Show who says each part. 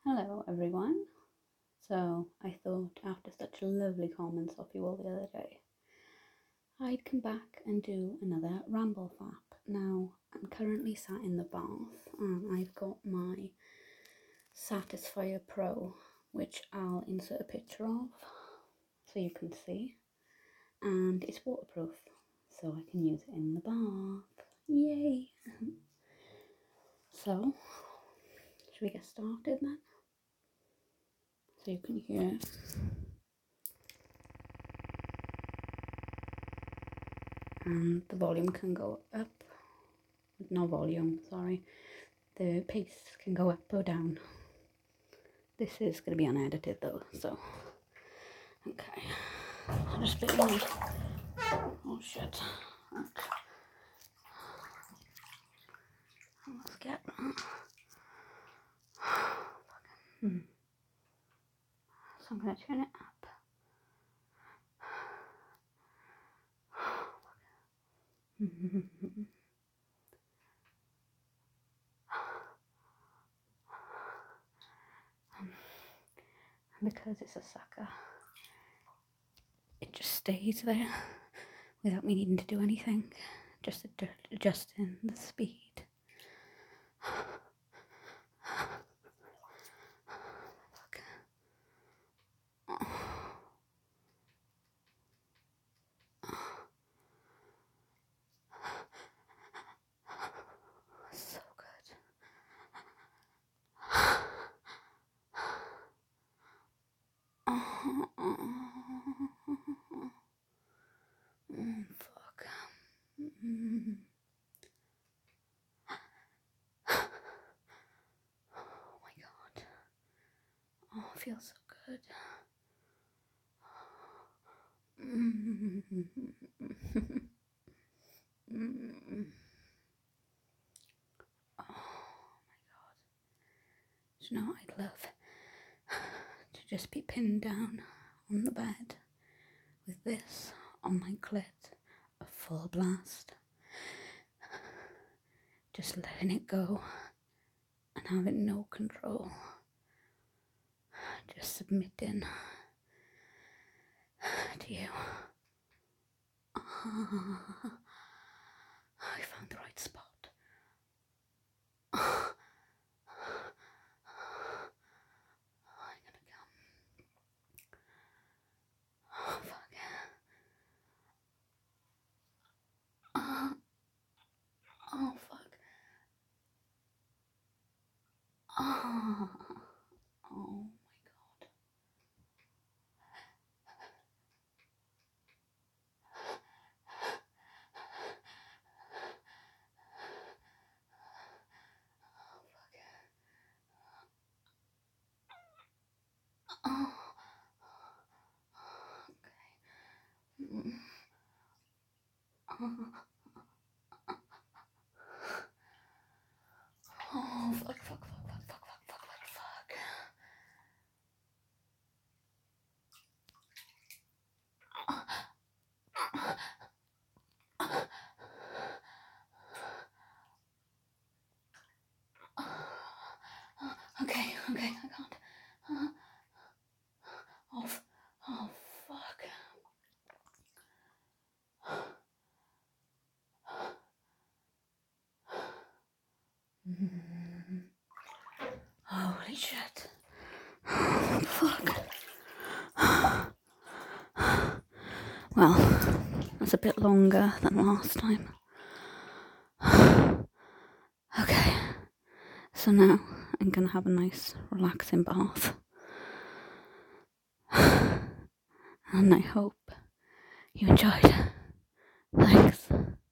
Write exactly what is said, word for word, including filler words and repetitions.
Speaker 1: Hello everyone. So I thought after such lovely comments of you all the other day, I'd come back and do another ramble fap. Now I'm currently sat in the bath and I've got my Satisfyer Pro, which I'll insert a picture of so you can see, and it's waterproof so I can use it in the bath. Yay! So should we get started then? So you can hear. And the volume can go up, no volume, sorry, the pace can go up or down. This is going to be unedited though, so, okay, I'll just put in, oh shit, okay. Let's get that. Hmm. So I'm going to turn it up. Because it's a sucker, it just stays there without me needing to do anything, just adjusting the speed. So good. Mm, fuck. Mm. Oh my god. Oh, it feels so good. Mm. Mm. Oh my god. Do you know what I'd love? To just be pinned down on the bed with this on my clit, a full blast. Just letting it go and having no control. Just submitting to you. Oh, I found the right spot. Oh, I'm gonna come. Oh, fuck. Oh, oh fuck. Oh, oh my god. Oh, okay. Mm. Oh. Oh, fuck, fuck, fuck, fuck, fuck, fuck, fuck, fuck, fuck. Okay, okay, I can't. Uh, oh, oh, fuck. Mm. Holy shit. Fuck. Well, that's a bit longer than last time. Okay, so now I'm gonna have a nice relaxing bath. And I hope you enjoyed. Thanks.